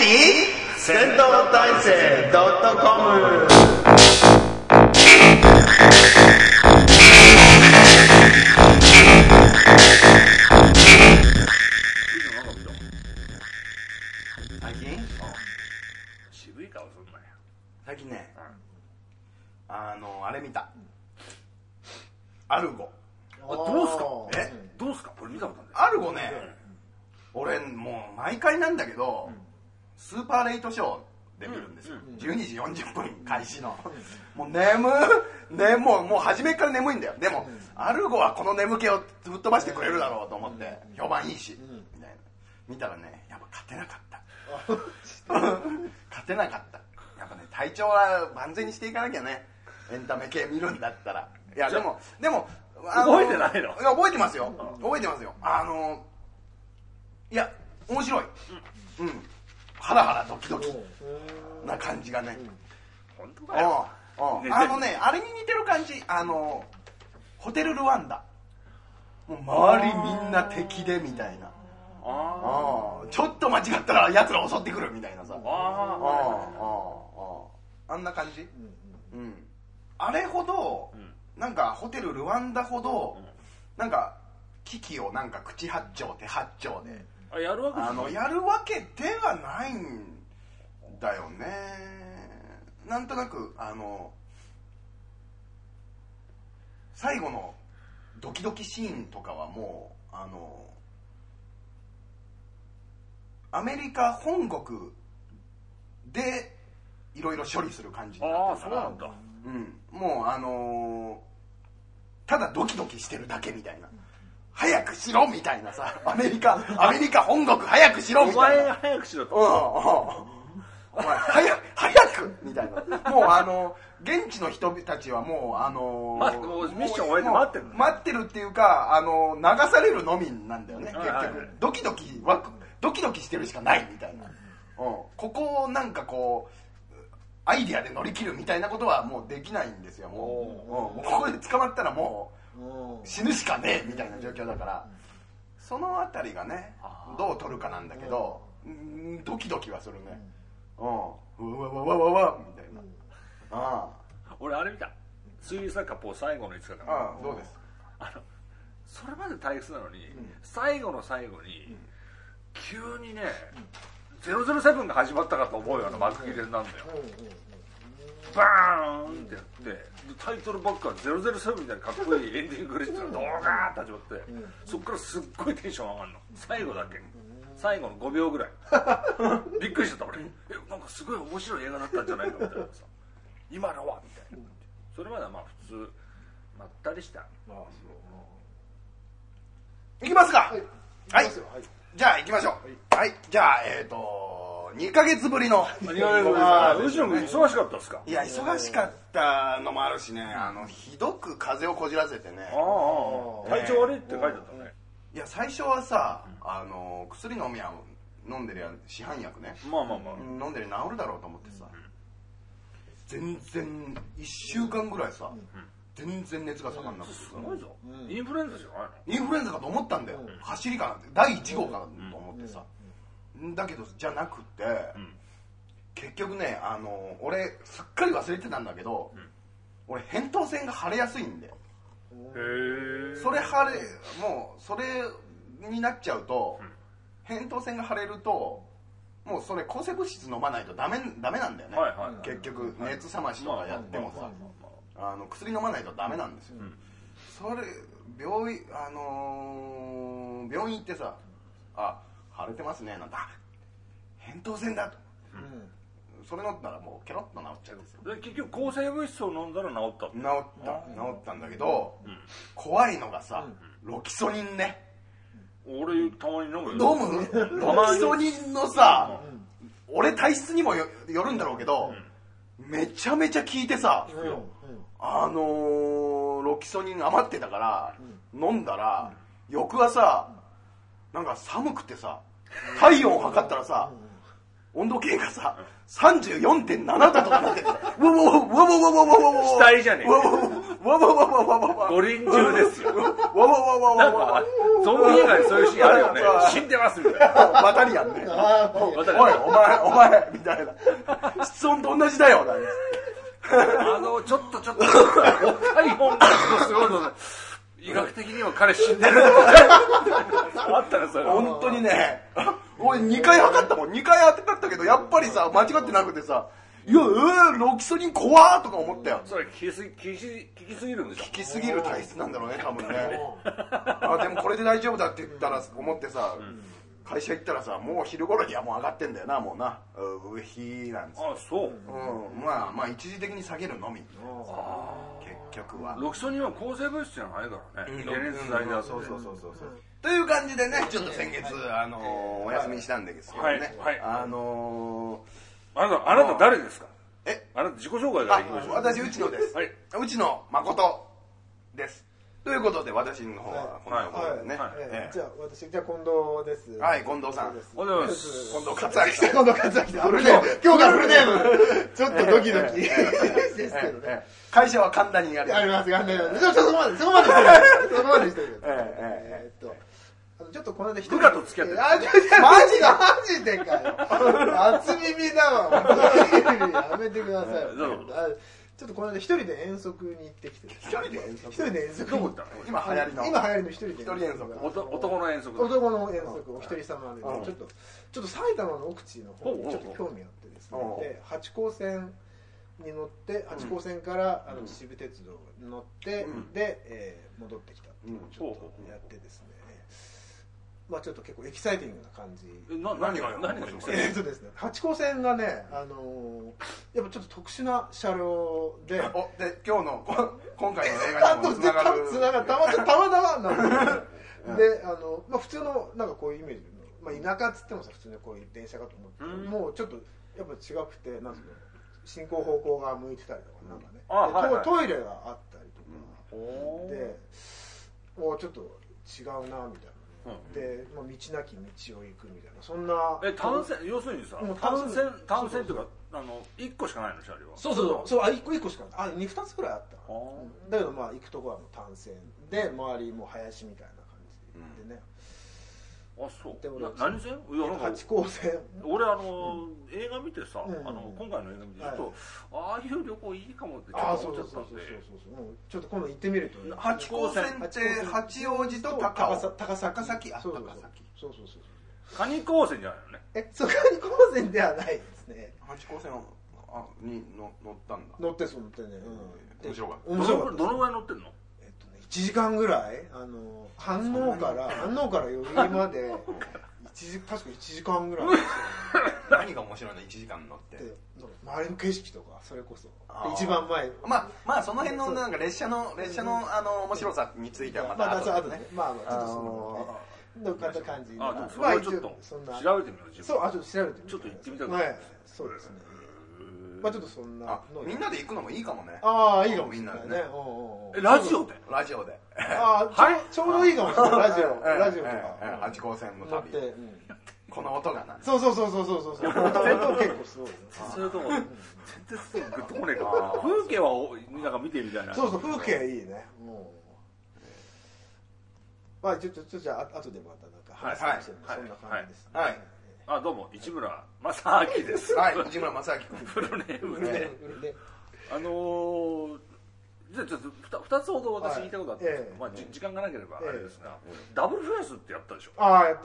戦闘体制.com。最近？ 渋い顔すんなよ。 最近ね、あれ見た。アルゴ。 どうすか？どうすか？これ見たことない。 アルゴね、俺もう毎回なんだけど、スーパーレイトショーで見るんですよ。12時40分開始の。もうもう初めから眠いんだよ。でも、アルゴはこの眠気をぶっ飛ばしてくれるだろうと思って、評判いいし、みたいな。見たらね、やっぱ勝てなかった。勝てなかった。やっぱね、体調は万全にしていかなきゃね。エンタメ系見るんだったら。いや、でも、 覚えてないの？ いや、覚えてますよ。覚えてますよ。いや、面白い。ハラハラドキドキな感じがね。 本当かよ。 あれに似てる感じ。ホテルルワンダ。もう周りみんな敵でみたいな。ちょっと間違ったら奴ら襲ってくるみたいなさ。あんな感じ。あれほど、なんかホテルルワンダほど、なんか危機をなんか口八丁手八丁でやるわけではないんだよね。なんとなく最後のドキドキシーンとかはもうアメリカ本国でいろいろ処理する感じになってるから。 そうなんだ。 もうただドキドキしてるだけみたいな。早くしろみたいなさ。アメリカ本国早くしろみたいな。 お前早くしろと。 お前早くみたいな。もう現地の人たちはもうミッション終えて待ってる。 待ってるっていうか流されるのみなんだよね。結局ドキドキしてるしかないみたいな。ここをなんかこうアイディアで乗り切るみたいなことはもうできないんですよ。もうここで捕まったらもう死ぬしかねえみたいな状況だから、そのあたりがねどう取るかなんだけど、ドキドキはするね。うわみたいな。 俺あれ見た。推理作家ポー最後の5日間。 どうです？ それまで退屈なのに、最後の最後に急にね、007が始まったかと思うような幕切れなんだよ。バーンってやってタイトルばっか007みたいなかっこいいエンディングクレジットがドーガーって始まって、そっからすっごいテンション上がるの。最後だけ、最後の5秒ぐらいびっくりしちゃった俺。なんかすごい面白い映画だったんじゃないかみたいなさ、今のはみたいな。それまではまあ普通まったりした。 いきますか。はい、じゃあ行きましょう。はい、じゃあ2ヶ月ぶりの。 うちの君忙しかったっすか？ いや、忙しかったのもあるしね、ひどく風邪をこじらせてね。 体調悪いって書いてあったね。 いや、最初はさ、薬飲んでる市販薬ね。飲んでる治るだろうと思ってさ、全然1週間ぐらいさ、全然熱が下がんなくて。 すごいぞ。インフルエンザじゃないの？ インフルエンザかと思ったんだよ。走りかなって、第1号かなと思ってさ。だけどじゃなくて、結局ね、俺すっかり忘れてたんだけど、俺扁桃腺が腫れやすいんだよ。それになっちゃうと、扁桃腺が腫れるともうそれ抗生物質飲まないとダメなんだよね。結局熱冷ましとかやってもさ、薬飲まないとダメなんですよ。それ病院行ってさ、腫れてますねなんて、扁桃腺だと、それ飲んだらもうケロッと治っちゃうんですよ。 で結局抗生物質を飲んだら治った。 治ったんだけど、怖いのがさ、ロキソニンね。 俺たまに飲むよ。 ロキソニンのさ、俺体質にもよるんだろうけど、めちゃめちゃ効いてさ、ロキソニン余ってたから飲んだら、翌朝なんか寒くてさ、体温を測ったらさ、温度計がさ 34.7 度とかなってて、 死体じゃねえ。 わわわわわわわ五輪中ですよ。 わわわわわわゾンビ映画にそういうシーンあるよね。死んでますみたいな。 バタリアンね。おい、お前、みたいな。室温と同じだよ、なんです。 ちょっと、若い本がすごいので、医学的には彼死んでるあったらそれ。 本当にね、俺2回測ったもん。2回測ったけど、やっぱりさ、間違ってなくてさ、いや、ロキソニン怖ーとか思ったよ。 それ効きすぎるんでしょ。 効きすぎる体質なんだろうね、多分ね。あ、でもこれで大丈夫だって言ったら、思ってさ、会社行ったらさ、もう昼頃にはもう上がってんだよな、もうな。上日なんですよ。 あ、そう。 まあ一時的に下げるのみ。結局は。 ロキソニンは抗生物質じゃないからね。解熱剤だ。 そう。という感じでね、ちょっと先月、お休みしたんですけどね。 あなた誰ですか？あなた自己紹介からいきましょう。 私、内野です。内野誠です。ということで、私の方はこんなことでね。 じゃあ、近藤です。 はい、近藤さん。 おはようございます。 近藤克明さん。 近藤克明さん。今日からフルネーム。ちょっとドキドキですけどね。 会社は神田にあります。そこまでしてる。ちょっとこの間部下と付き合ってる。 マジでかよ。初耳だわ。やめてください。ちょっとこの間一人で遠足に行ってきて。 一人で遠足どこ行ったの？ 今流行りの一人遠足。 男の遠足。 男の遠足、お一人様で、ちょっと埼玉の奥地の方にちょっと興味あってですね。で、八高線に乗って、八高線から秩父鉄道に乗って、で、戻ってきたっていうのをちょっとやってですね。まあちょっと結構エキサイティングな感じ。 何がですね、八高線がね、やっぱちょっと特殊な車両で、 今回の映画にもつながる。 たまたまなんで、まあ普通のなんかこういうイメージの、まあ田舎っつってもさ普通にこういう電車かと思ってもうちょっとやっぱ違くて、なんですか、進行方向が向いてたりとかなんかね、トイレがあったりとかで、もうちょっと違うなみたいな。で、道なき道を行くみたいな、そんな。 単線、要するにさ、単線っていうか、1個しかないの、車両は。 そう、1個しかない。2つくらいあった。だけどまあ行くとこはもう単線で、周りも林みたいな感じでね。 あ、そう。何線？ 八高線。 俺映画見てさ、今回の映画見てちょっとああいう旅行いいかもってちょっと思っちゃったんで。 ちょっと今度行ってみると。 八高線って八王子と高崎。そう。 蟹高線じゃないのね。 そう、蟹高線ではないですね。 八高線に乗ったんだ。 乗ってね。 面白かった。 どのぐらい乗ってんの ？1時間ぐらい、飯能から代々木まで確か1時間ぐらい何が面白いの？1時間乗って周りの景色とか、それこそ一番前、 まあその辺のなんか列車の面白さについてはまた後でね、 まあちょっとそのどっかった感じ、 それをちょっと調べてみよう。 そう、ちょっと調べてみよう。 ちょっと行ってみたくなる。 そうですね。まあちょっとそんなみんなで行くのもいいかもね。 ああ、いいかもみんなでね。 ラジオで。 ああ、ちょうどいいかもしれない。ラジオとか。 八高線の旅。この音がな。 そう。結構すごい。 それとも全然グッとこねえか。風景はなんか見てみたいな。 そう、風景いいね。まあちょっとじゃあ後でまたなんか話してそんな感じです。 はい。 どうも市村正明です。 はい、市村正明君。 フルネームで。じゃあちょっと2つほど私言いたいことあったんですけど、まあ時間がなければあれですが、ダブルフェイスってやったでしょ。 ああ、やった。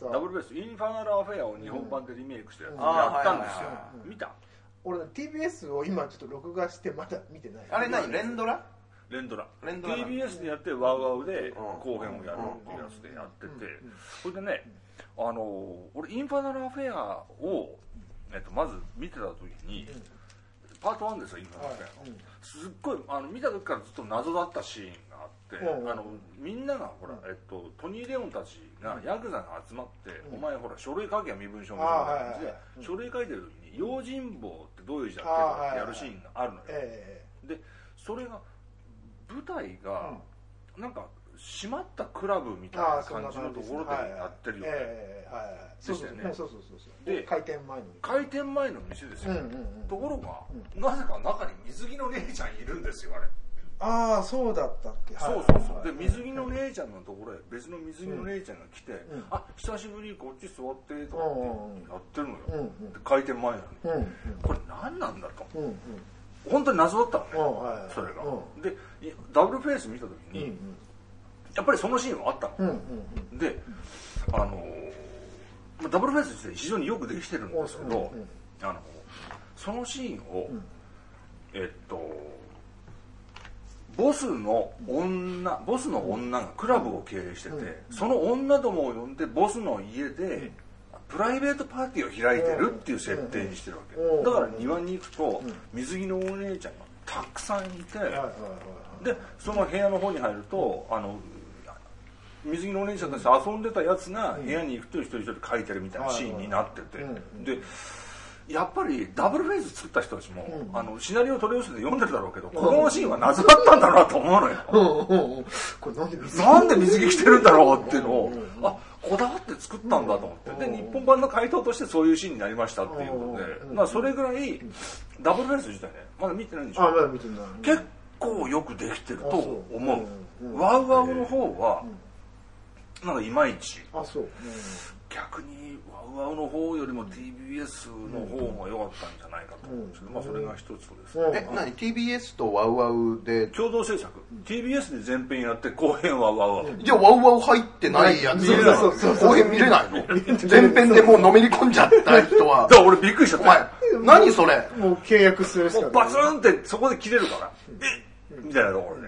ダブルフェイス、インファナルアフェアを日本版でリメイクしたやつやったんですよ。見た？ 俺 TBS を今ちょっと録画してまだ見てない。 あれ何？連ドラ。 TBS でやってワウワウで後編をやるっていうやつでやってて、それでね、俺インファナルアフェアをまず見てた時に、パート1ですよ、インファナルアフェアの。すっごい見た時からずっと謎だったシーンがあって、みんながほらトニー・レオンたちがヤクザが集まって、お前ほら書類書けや身分証みたいな感じで書類書いてる時に用心棒ってどういう字だっけとかってやるシーンがあるのよ。でそれが舞台がなんか閉まったクラブみたいな感じのところでやってるよね。でしたよね。 で開店前の店ですよ。ところがなぜか中に水着の姉ちゃんいるんですよ、あれ。 ああそうだったっけ。 そうそうそう。で水着の姉ちゃんのところへ別の水着の姉ちゃんが来て、あ久しぶりこっち座ってとかってやってるのよ。で開店前なのに、これ何なんだと。本当に謎だったのね。それが。でダブルフェイス見た時にやっぱりそのシーンはあったの。でダブルフェイス自体非常によくできてるんですけど、そのシーンをボスの女がクラブを経営してて、その女どもを呼んでボスの家でプライベートパーティーを開いてるっていう設定にしてるわけ。だから庭に行くと水着のお姉ちゃんがたくさんいて、でその部屋の方に入ると水着のお姉ちゃんたちと遊んでたやつが部屋に行くと一人一人書いてるみたいなシーンになってて、でやっぱりダブルフェイス作った人たちも、シナリオを取り寄せて読んでるだろうけど、このシーンは謎だったんだなと思うのよ。 これなんで水着着てるんだろうっていうのを、こだわって作ったんだと思って、で日本版の回答としてそういうシーンになりましたっていうことで、それぐらいダブルフェイス自体ねまだ見てないんでしょ。 まだ見てない。 結構よくできてると思う。ワウワウの方はなんかいまいち。逆にワウワウの方よりも TBS の方が良かったんじゃないかと思うんですけど、それが一つです。 何 TBS とワウワウで共同制作 TBS で前編やって後編はワウワウ。 じゃあワウワウ入ってないやつ後編見れないの？前編でもうのめり込んじゃった人は。 だから俺びっくりしちゃった。お前何それ？ もう契約するしかない。 バツンってそこで切れるからみたいなところで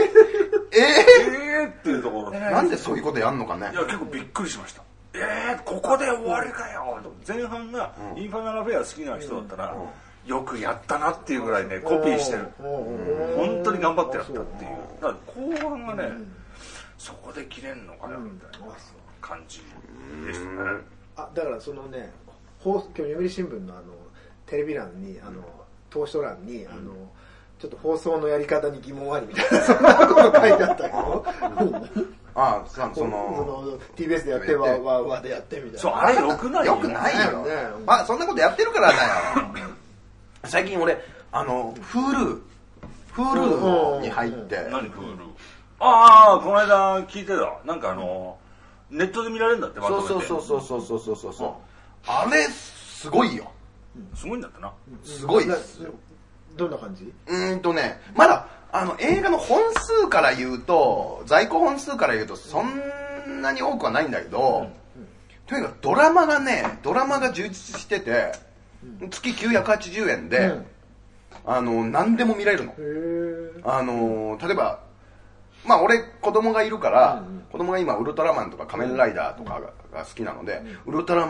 っていうところで、 なんでそういうことやんのかね。 いや結構びっくりしました。ここで終わりかよ。前半がインファナルフェア好きな人だったらよくやったなっていうぐらいねコピーしてる。本当に頑張ってやったっていう。だから後半がねそこで切れんのかよみたいな感じでしたね。 だからそのね今日読売新聞のテレビ欄に投書欄にちょっと放送のやり方に疑問ありみたいなそんなこと書いてあったけどその TBS でやってワでやってみたいな。 そうあれよくないよくないよ。そんなことやってるからだよ。最近俺Hulu に入って。 何 Hulu？ この間聞いてた。なんかネットで見られるんだって。まとめて。 そうあれすごいよ。 すごいんだってな。 すごいです。 どんな感じ？ まだ映画の本数から言うと在庫本数から言うとそんなに多くはないんだけど、とにかくドラマが充実してて月980円で、何でも見れるの。例えば俺子供がいるから、子供が今ウルトラマンとか仮面ライダーとかが好きなので、ウルトラ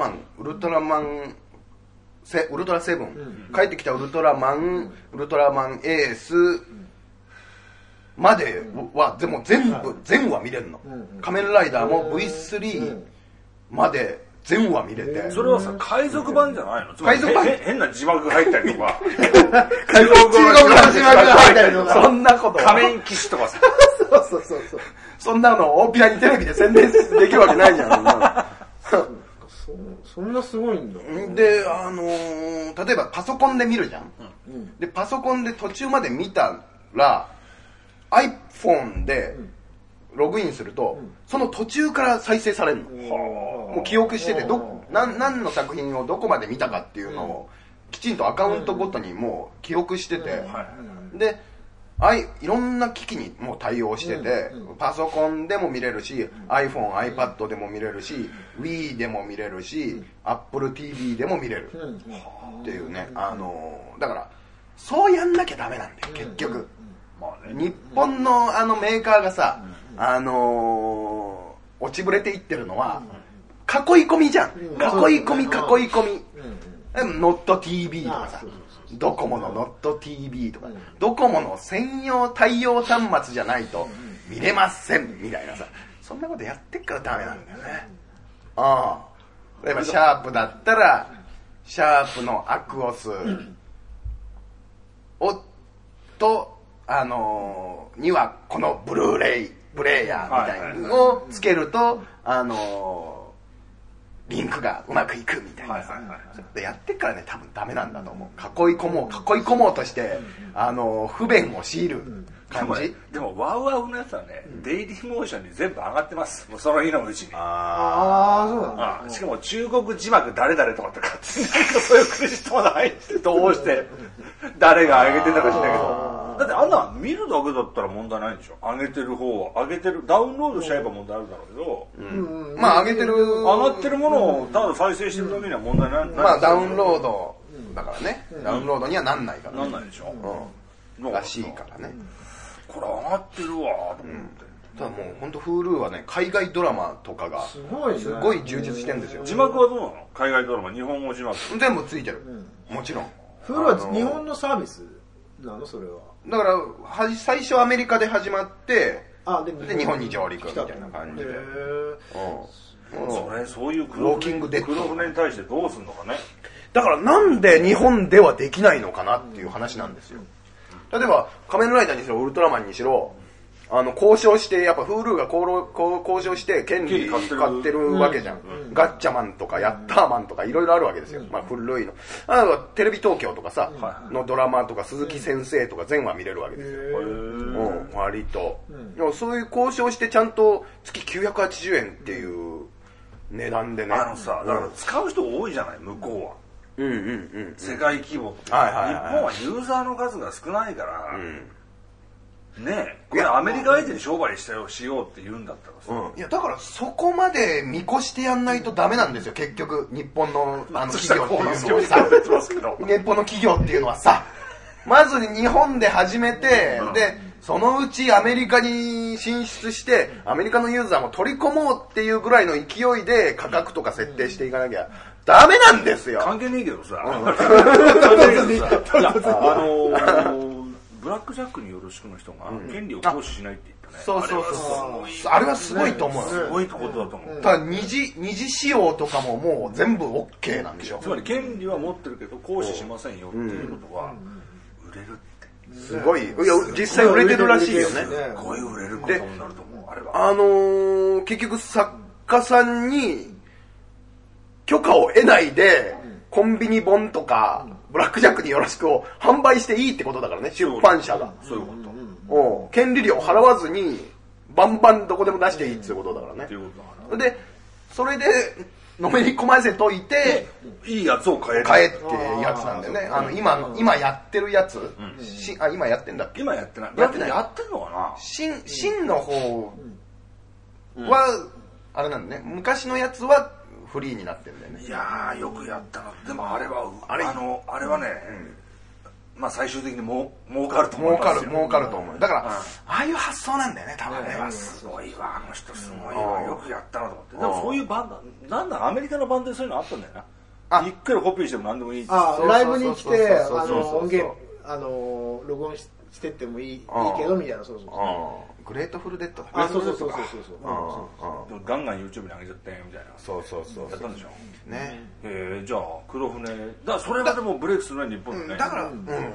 セブン、帰ってきたウルトラマンエースまでは全話見れるの。仮面ライダーも V3 まで全話見れて。 それはさ海賊版じゃないの？ 海賊版変な字幕が入ったりとか海賊版の字幕が入ったりとかそんなこと仮面騎士とかさそうそんなの大っぴらにテレビで宣伝できるわけないじゃん。 そんなすごいんだ。 で例えばパソコンで見るじゃん。でパソコンで途中まで見たら iPhone でログインすると、その途中から再生されるの。もう記憶してて何の作品をどこまで見たかっていうのをきちんとアカウントごとにもう記憶してて、でいろんな機器にもう対応してて、パソコンでも見れるし iPhone、iPad でも見れるし Wii でも見れるし Apple TV でも見れるっていうね。だからそうやんなきゃダメなんだよ結局。日本のメーカーがさ落ちぶれていってるのは囲い込みじゃん。囲い込みノット TV とかさ、ドコモのノット TV とか、ドコモの専用対応端末じゃないと見れませんみたいなさ、そんなことやってっからダメなんだよね。例えばシャープだったらシャープのアクオスとにはこのブルーレイプレイヤーみたいなのをつけるとリンクがうまくいくみたいなさ、でやってっからね多分ダメなんだと思う。囲い込もうとして、不便を強いる感じ。 でもワウワウのやつはね、デイリーモーションに全部上がってます。もうその日のうちに。 そうなんだ。 しかも中国字幕誰々とかって勝手になんかそういうクレジットまで入ってどうして誰が上げてたか知らないけど。だってあんな見るだけだったら問題ないんでしょ。上げてる方はダウンロードしちゃえば問題あるだろうけど、 まあ上がってるものをただ再生してるだけには問題ない。 まあダウンロードだからね、ダウンロードにはなんないから、 なんないでしょ、 らしいからね。 これ上がってるわと思って、 ただもう本当 Hulu はね、海外ドラマとかがすごい充実してるんですよ。 字幕はどうなの？海外ドラマ、日本語字幕全部ついてる、もちろん。 Hulu は日本のサービスなの？それはだから最初アメリカで始まって、 で日本に上陸みたいな感じで。 そういうウォーキングデッド黒船に対してどうすんのかね。 だからなんで日本ではできないのかなっていう話なんですよ。例えば仮面ライダーにしろウルトラマンにしろ、交渉して、やっぱ Hulu が交渉して権利買ってるわけじゃん。ガッチャマンとかヤッターマンとかいろいろあるわけですよ。まあ古いの。テレビ東京とかさ、のドラマとか鈴木先生とか全話見れるわけですよ。割と。でもそういう交渉してちゃんと月980円っていう値段でね。 だから使う人多いじゃない、向こうは。世界規模って。日本はユーザーの数が少ないから、ねえ、これアメリカ相手に商売しようって言うんだったらさ、 いやだからそこまで見越してやんないとダメなんですよ、結局日本の企業っていうのはさ、日本の企業っていうのはさ、まず日本で始めて、でそのうちアメリカに進出してアメリカのユーザーも取り込もうっていうぐらいの勢いで価格とか設定していかなきゃダメなんですよ。 関係ねえけどさ、ブラックジャックによろしくの人が権利を行使しないって言ったね。 そうあれはすごいと思う。 すごいことだと思う。 ただ二次使用とかももう全部 OK なんでしょ。 つまり権利は持ってるけど行使しませんよっていうことは売れるって。 すごい。いや実際売れてるらしいよね。 すごい売れることになると思う。あれは。 結局作家さんに許可を得ないでコンビニ本とかブラックジャックによろしくを販売していいってことだからね、出版社が。 そういうこと。権利料を払わずにバンバンどこでも出していいっていうことだからね。でそれでのめり込ませといていいやつを買えってやつなんだよね。今やってるやつ、今やってんだっけ？ 今やってない。やってんのかな。 新の方はあれなんだね。昔のやつはフリーになってるんだよね。 いやーよくやったな。でもあれはね、まあ最終的に儲かると思いますよ。 儲かると思う。だからああいう発想なんだよね、多分ね。 すごいわ、あの人すごいわ、よくやったなと思って。でもそういうバンドなんだ、アメリカのバンドでそういうのあったんだよな。いくらコピーしても何でもいい。 ライブに来て音源録音してってもいいけどみたいな。 グレートフルデッド。 そうガンガン YouTube に上げちゃってみたいな。 そうやったんでしょね。 じゃあ黒船それはでもブレイクするね、日本でね。 だから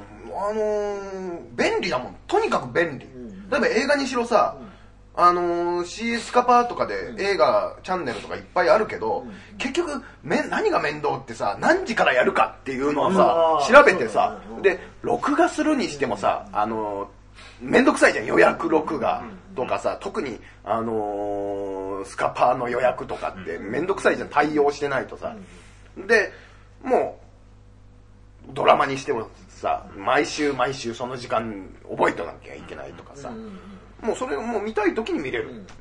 便利だもん。とにかく便利。例えば映画にしろさ、CS スカパーとかで映画チャンネルとかいっぱいあるけど、結局何が面倒ってさ、何時からやるかっていうのをさ調べてさ、で録画するにしてもさ、めんどくさいじゃん、予約録画とかさ、特にスカパーの予約とかってめんどくさいじゃん、対応してないとさ。でもうドラマにしてもさ、毎週その時間覚えてなきゃいけないとかさ、もうそれをもう見たい時に見れる、ね。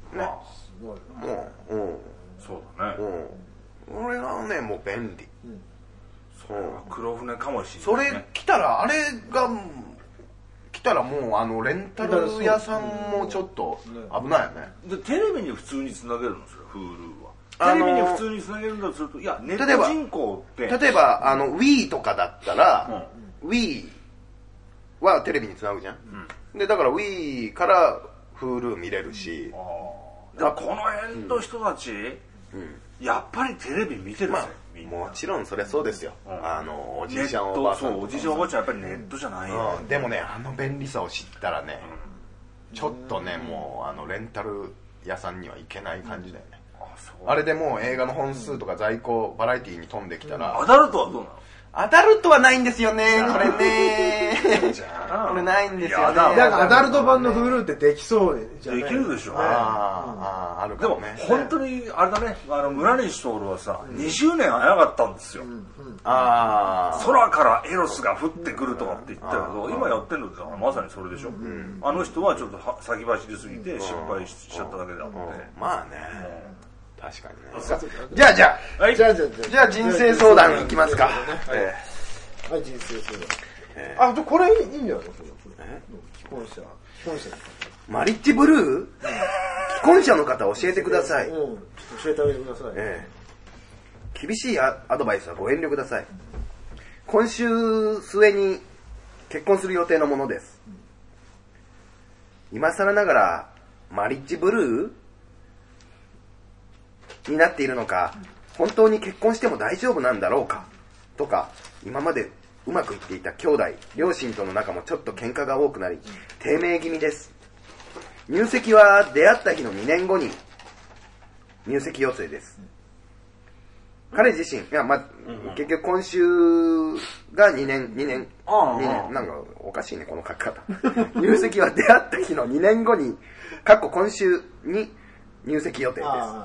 そうだね。 これがねもう便利。 黒船かもしれない。 それ来たら来たらもうレンタル屋さんもちょっと危ないよね。 でテレビに普通につなげるんですよ、Hulu は。テレビに普通につなげるんだとすると、いやネット人口って例えばWii とかだったら、Wii はテレビにつなぐじゃん。でだから Wii から Hulu 見れるし。 だからこの辺の人たち、やっぱりテレビ見てるぜ。 もちろんそれそうですよ。おじいちゃんおばあちゃん、おじいちゃんおばあちゃんやっぱりネットじゃないよ。 でもね便利さを知ったらね、ちょっとねもうレンタル屋さんには行けない感じだよね。 あれでもう映画の本数とか在庫バラエティに飛んできたら、 アダルトはどうなの？ アダルトはないんですよね、これね。これないんですよね。だからアダルト版の Hulu ってできそうじゃない？ できるでしょ。 あるかもね。 でも本当にあれだね、村西徹はさ、20年早かったんですよ。空からエロスが降ってくるとかって言ったけど、今やってるのってまさにそれでしょ。あの人はちょっと先走りすぎて失敗しちゃっただけであって。 まあね。確かにね。じゃあ人生相談いきますか。はい、 人生相談。これいいんじゃないの？既婚者。 マリッジブルー？既婚者の方教えてください。 教えてあげてください。 厳しいアドバイスはご遠慮ください。今週末に結婚する予定のものです。今更ながらマリッジブルーになっているのか、本当に結婚しても大丈夫なんだろうかとか、今までうまくいっていた兄弟両親との仲もちょっと喧嘩が多くなり低迷気味です。入籍は出会った日の2年後に入籍予定です。彼自身結局今週が2年なんかおかしいねこの書き方。入籍は出会った日の2年後に今週に入籍予定です。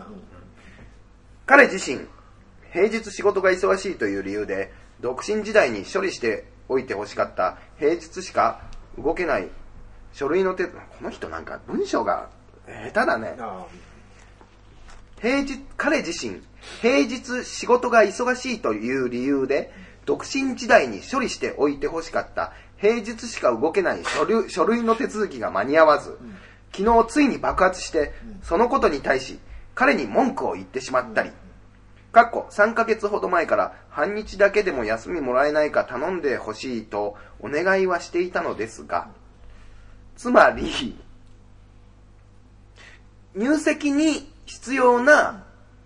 彼自身、平日仕事が忙しいという理由で、独身時代に処理しておいてほしかった平日しか動けない書類のこの人なんか文章が下手だね。彼自身、平日仕事が忙しいという理由で、独身時代に処理しておいてほしかった平日しか動けない書類の手続きが間に合わず、昨日ついに爆発して、そのことに対し、彼に文句を言ってしまったり、3ヶ月ほど前から半日だけでも休みもらえないか頼んでほしいとお願いはしていたのですが、つまり、入籍に必要な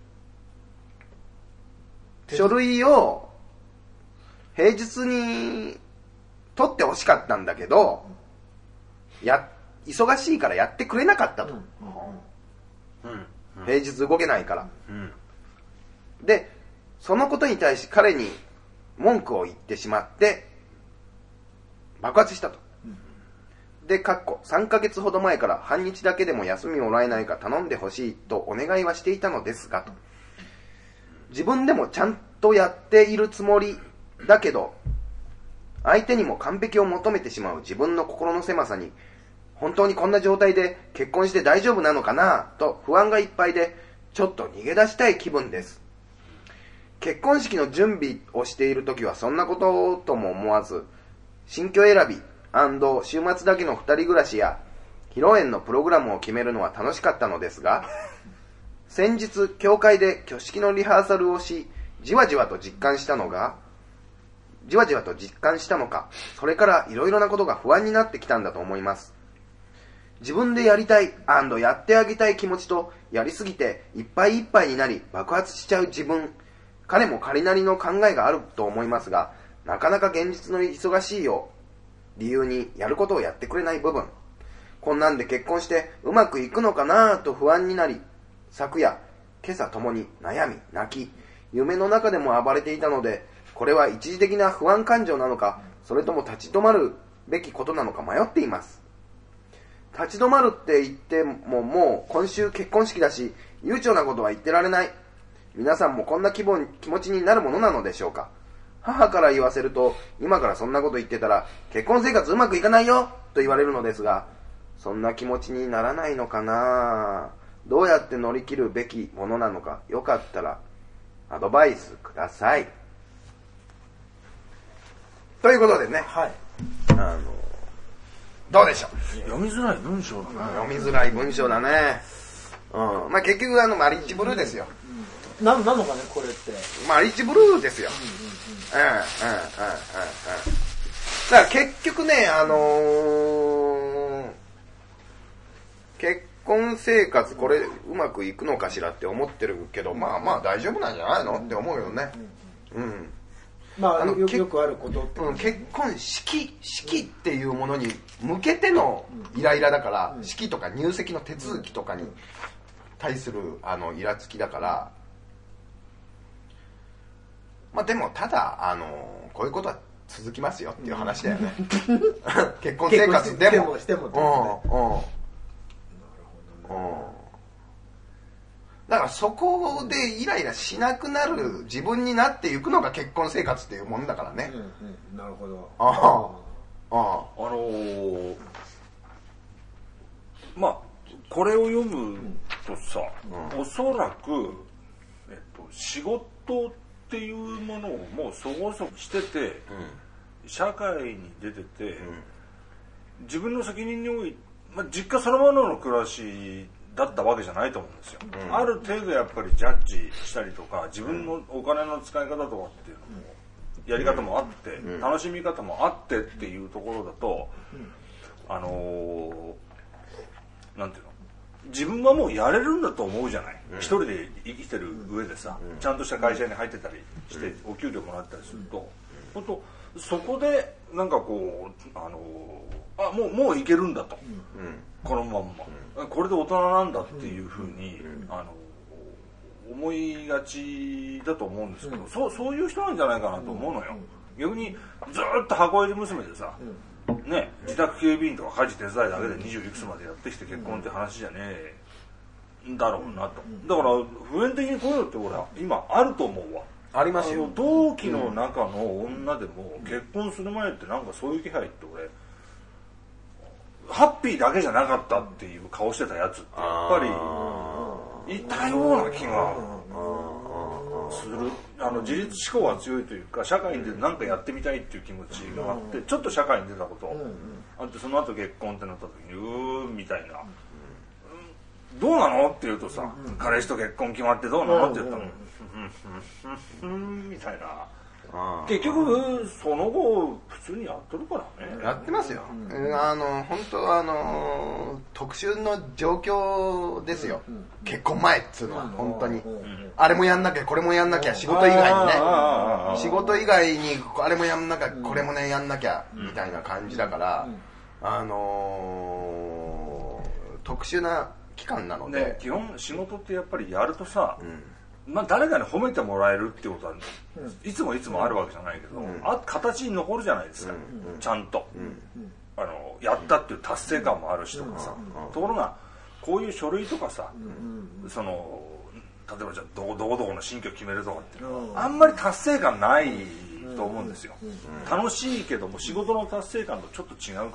書類を平日に取ってほしかったんだけど、忙しいからやってくれなかったと。平日動けないから。で、そのことに対し彼に文句を言ってしまって爆発したと。で、3ヶ月ほど前から半日だけでも休みもらえないか頼んでほしいとお願いはしていたのですがと。自分でもちゃんとやっているつもりだけど、相手にも完璧を求めてしまう自分の心の狭さに、本当にこんな状態で結婚して大丈夫なのかなと不安がいっぱいで、ちょっと逃げ出したい気分です。結婚式の準備をしているときはそんなこととも思わず、新居選び&週末だけの2人暮らしや披露宴のプログラムを決めるのは楽しかったのですが、先日教会で挙式のリハーサルをし、じわじわと実感したのか、それからいろいろなことが不安になってきたんだと思います。自分でやりたい&やってあげたい気持ちと、やりすぎていっぱいいっぱいになり爆発しちゃう自分、彼も彼なりの考えがあると思いますが、なかなか現実の忙しいを理由にやることをやってくれない部分、こんなんで結婚してうまくいくのかなと不安になり、昨夜、今朝ともに悩み、泣き、夢の中でも暴れていたので、これは一時的な不安感情なのか、それとも立ち止まるべきことなのか迷っています。立ち止まるって言ってももう今週結婚式だし、悠長なことは言ってられない。皆さんもこんな気持ちになるものなのでしょうか。母から言わせると、今からそんなこと言ってたら結婚生活うまくいかないよと言われるのですが、そんな気持ちにならないのかな。どうやって乗り切るべきものなのか、よかったらアドバイスください。ということでね、どうでしょう。 読みづらい文章だね。 読みづらい文章だね。結局マリッジブルーですよ。 なのかね、これって。 マリッジブルーですよ。だから結局ね、結婚生活これうまくいくのかしらって思ってるけど、まあ大丈夫なんじゃないのって思うよね。 よくあることって、 結婚式っていうものに向けてのイライラだから、式とか入籍の手続きとかに対するイラつきだから、まあでもただこういうことは続きますよっていう話だよね。結婚生活でもしてもってことね。だからそこでイライラしなくなる自分になっていくのが結婚生活っていうもんだからね。 なるほど。 まあこれを読むとさ、おそらく、仕事っていうものをもうそこそこしてて、社会に出てて、自分の責任において、実家そのものの暮らしだったわけじゃないと思うんですよ、ある程度やっぱりジャッジしたりとか、自分のお金の使い方とかっていうのもやり方もあって、楽しみ方もあってっていうところだと、なんていうの、自分はもうやれるんだと思うじゃない、一人で生きてる上でさ、ちゃんとした会社に入ってたりしてお給料もらったりすると、本当そこでなんかこうもういけるんだと、このまんま、これで大人なんだっていうふうに、思いがちだと思うんですけど、そういう人なんじゃないかなと思うのよ。逆にずっと箱入り娘でさ、ね、自宅警備員とか家事手伝いだけで20いくつまでやってきて結婚って話じゃねえんだろうなと。だから普遍的にこういうのって俺は今あると思うわ。 ありますよ。 同期の中の女でも結婚する前ってなんかそういう気配って俺ハッピーだけじゃなかったっていう顔してたやつってやっぱりいたような気がする。自立志向が強いというか、社会に出て何かやってみたいっていう気持ちがあって、ちょっと社会に出たことあって、その後結婚ってなった時にみたいな、どうなのって言うとさ、彼氏と結婚決まってどうなのって言ったの、みたいな。結局その後普通にやっとるからね。 やってますよ。本当特殊の状況ですよ。結婚前っつうのは本当に、あれもやんなきゃこれもやんなきゃ、仕事以外にね、仕事以外にあれもやんなきゃこれもねやんなきゃみたいな感じだから、特殊な期間なので、 基本仕事ってやっぱりやるとさ、誰かに褒めてもらえるってことはいつもあるわけじゃないけど、形に残るじゃないですか、ちゃんと、やったっていう達成感もあるしとかさ、ところがこういう書類とかさ、その例えばじゃあどこの新居決めるとかっていうのはあんまり達成感ないと思うんですよ。楽しいけども仕事の達成感とちょっと違うから、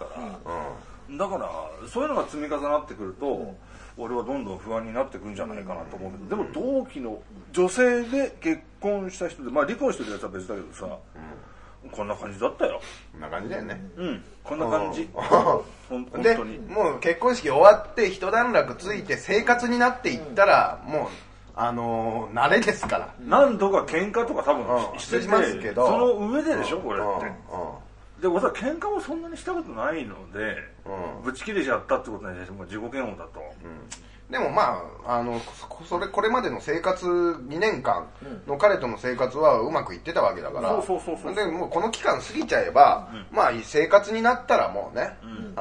だからそういうのが積み重なってくると、俺はどんどん不安になってくんじゃないかなと思うけど、でも同期の女性で結婚した人で、離婚してるやつは別だけどさ、こんな感じだったよ。 こんな感じだよね。 こんな感じ。本当に。 もう結婚式終わって一段落ついて生活になっていったら、もう慣れですから。 何度か喧嘩とか多分してしますけど、 その上ででしょこれって。で俺は喧嘩もそんなにしたことないので、ぶち切れちゃったってことに対しても自己嫌悪だと。 でもこれまでの生活2年間の彼との生活はうまくいってたわけだから、でもうこの期間過ぎちゃえば、生活になったらもうね、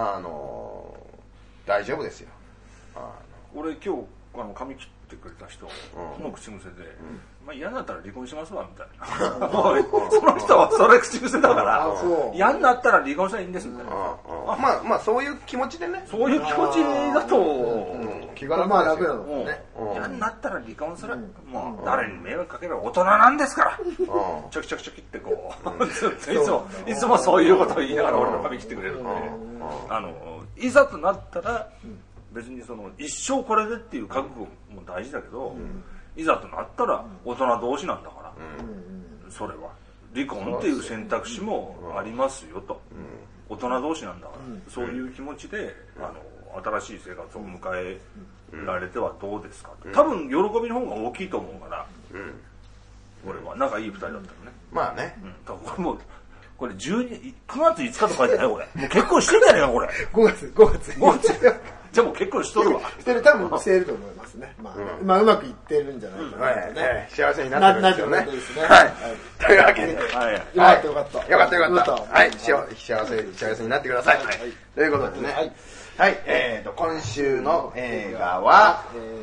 大丈夫ですよ。 俺今日髪切ってくれた人の口癖で、嫌になったら離婚しますわみたいな。その人はそれ口癖だから、嫌になったら離婚したらいいんですみたいな。 そういう気持ちでね、 そういう気持ちだと気が楽ですよ。 楽なのね。 嫌になったら離婚する。もう誰に迷惑かければ大人なんですから。ちょきちょきってこういつもそういうことを言いながら俺の髪切ってくれるんで、いざとなったら別にその一生これでっていう覚悟も大事だけど、いざとなったら大人同士なんだから、それは離婚っていう選択肢もありますよと、大人同士なんだから、そういう気持ちで新しい生活を迎えられてはどうですか、多分喜びの方が大きいと思うから、俺は仲いい2人だったらね。 まあね、 これ9月5日と書いてないこれ。もう結婚してんじゃねえかこれ。 5月。 じゃあもう結婚しとるわ。 多分してると思いますね。まあうまくいってるんじゃないかな。 幸せになってるんですよね。はい。というわけで。よかったよかった。よかったよかった。はい。幸せになってください。ということでね。はい。今週の映画は、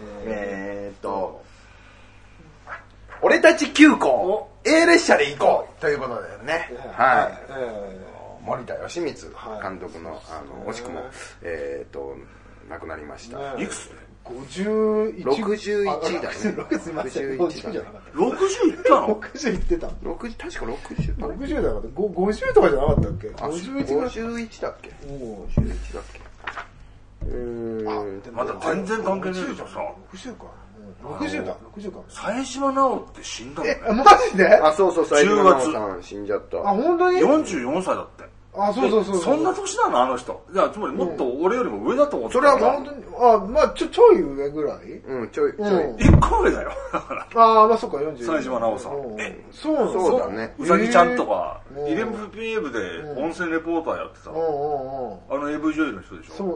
俺たち急行 A 列車で行こうということでね。はい。森田義満監督の惜しくも亡くなりました。 いくつ ？61だね。 60じゃなかった。60いったの ？60いってた。 確か60。 60だかった。50とかじゃなかったっけ ？51だっけ？51だっけ？ まだ全然関係ないけどさ。 60か。60か。 冴島直って死んだのね。 マジで？ あ、そう、冴島直さん死んじゃった。 あ、本当に ？44歳だって。 あ、そうそんな年なのあの人。じゃあつまりもっと俺よりも上だと思ってた。 それは本当に、まあちょい上ぐらい？ うん、ちょい。 1個上だよ。 ああ、まあそっか、40。 冴島直さん。 そうだね。 うさぎちゃんとか、11PM で温泉レポーターやってた。AV 女優の人でしょ。 そう。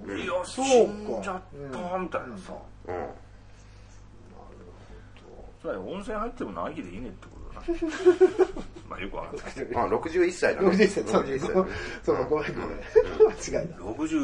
いや、死んじゃったみたいなさ。それ温泉入ってもない日でいいねってことだな。まあよくわかんないけど。 61歳だね。 61歳。そう、ごめん。間違いだ。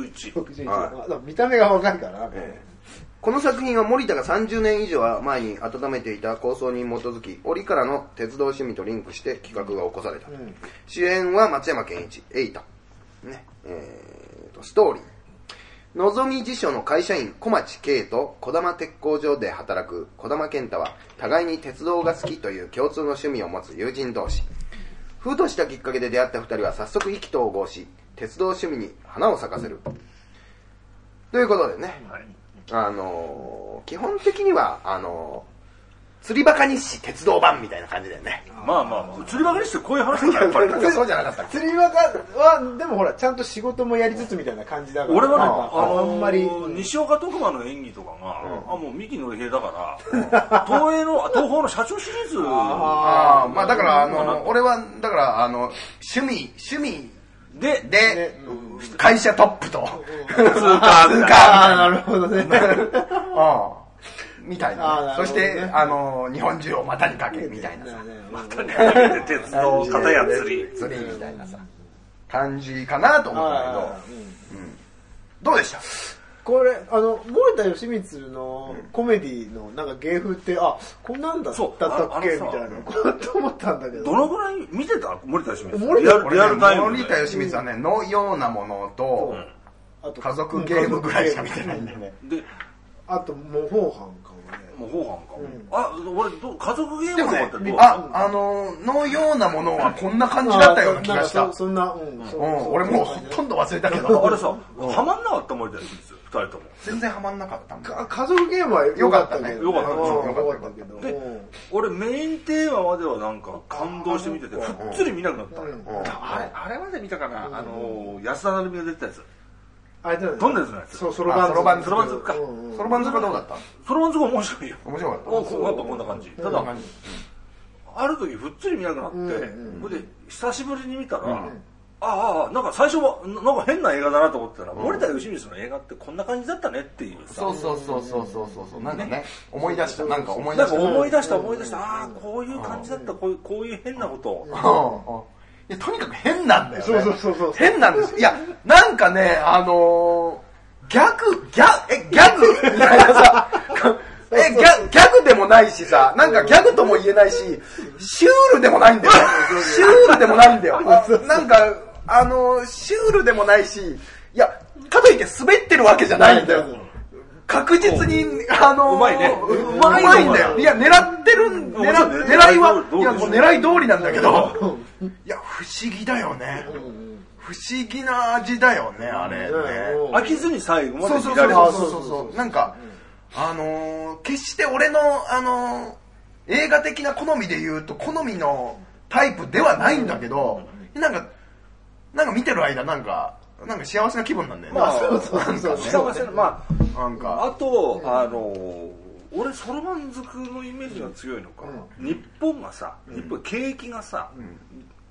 61。 見た目が若いからな。 この作品は森田が30年以上前に温めていた構想に基づき、折からの鉄道趣味とリンクして企画が起こされた。主演は松山ケンイチ、エイタ。ストーリー。のぞみ辞書の会社員小町圭と児玉鉄工所で働く児玉健太は互いに鉄道が好きという共通の趣味を持つ友人同士。ふとしたきっかけで出会った二人は早速意気投合し、鉄道趣味に花を咲かせる。ということでね、基本的には釣りバカ日誌鉄道版みたいな感じだよね。 まあ釣りバカ日誌ってこういう話だからやっぱり。 そうじゃなかったっけ？ 釣りバカはでもほらちゃんと仕事もやりつつみたいな感じだから。 俺はね、 あんまり西岡徳馬の演技とかが、もう三木のり平だから東宝の社長シリーズ。 まあだから俺はだから趣味で会社トップと通過。 なるほどね。 みたいな。そして、日本中を股にかけ、みたいなさ。 股にかけて鉄道、片や釣りみたいなさ。感じかなと思ったけど。どうでした？ これ、森田義満のコメディのなんか芸風って、こんなんだったっけみたいなこと思ったんだけど。 どのぐらい見てた？森田義満。 リアルタイム。森田義満はね、のようなものと、家族ゲームぐらいしか見てないんだよね。 で、あと、模倣犯かもね。 模倣犯か。俺、家族ゲームとかってどう？ のようなものはこんな感じだったような気がした。 そんな、 俺もうほとんど忘れたけど。 あれさ、ハマんなかった森田義満、二人とも。 全然ハマんなかったんだ。 家族ゲームは良かったね。 良かったけど。 で、俺メインテーマまではなんか感動して見てて、ふっつり見なくなった。あれまで見たかな？安田成美が出てたやつ。どんなやつのやつ？ そろばん族か。 そろばん族はどうだった？ そろばん族は面白いよ。 面白かった。 やっぱこんな感じ。ただ、ある時ふっつり見なくなって、それで久しぶりに見たら、なんか最初はなんか変な映画だなと思ったら、森田義満の映画ってこんな感じだったねっていうさ。 そうなんかね、思い出した。 思い出した。こういう感じだった。こういう変なことを。 とにかく変なんだよね。 そう。 変なんです。いや、なんかね、ギャグみたいなさ、ギャグでもないしさ、なんかギャグとも言えないし、シュールでもないんだよね。シュールでもないんだよ。なんか、シュールでもないし、いや、かといって滑ってるわけじゃないんだよ。確実に、うまいね。 うまいんだよ。いや、狙いは、いや、もう狙い通りなんだけど、いや、不思議だよね。不思議な味だよね、あれね。 飽きずに最後まで見られる。そう。なんか、決して俺の、映画的な好みで言うと、好みのタイプではないんだけど、なんか見てる間、なんか幸せな気分なんだよね。 そう。幸せな、まあ、なんか。あと、俺、そろばん族のイメージが強いのか。日本景気がさ、